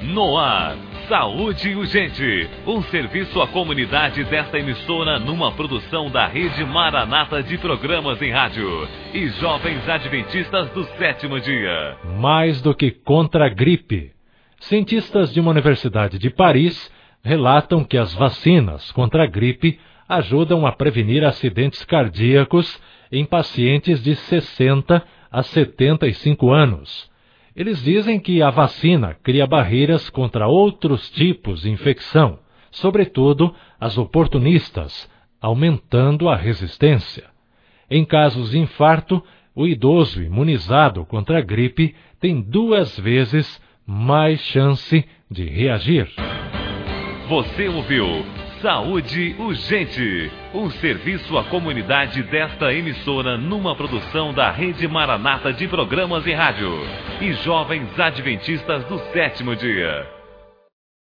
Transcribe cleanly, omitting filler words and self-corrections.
No ar, Saúde Urgente, um serviço à comunidade desta emissora numa produção da Rede Maranata de Programas em Rádio e Jovens Adventistas do Sétimo Dia. Mais do que contra a gripe. Cientistas de uma universidade de Paris relatam que as vacinas contra a gripe ajudam a prevenir acidentes cardíacos em pacientes de 60 a 75 anos. Eles dizem que a vacina cria barreiras contra outros tipos de infecção, sobretudo as oportunistas, aumentando a resistência. Em casos de infarto, o idoso imunizado contra a gripe tem 2 vezes mais chance de reagir. Você ouviu Saúde Urgente, um serviço à comunidade desta emissora numa produção da Rede Maranata de Programas em Rádio e Jovens Adventistas do Sétimo Dia.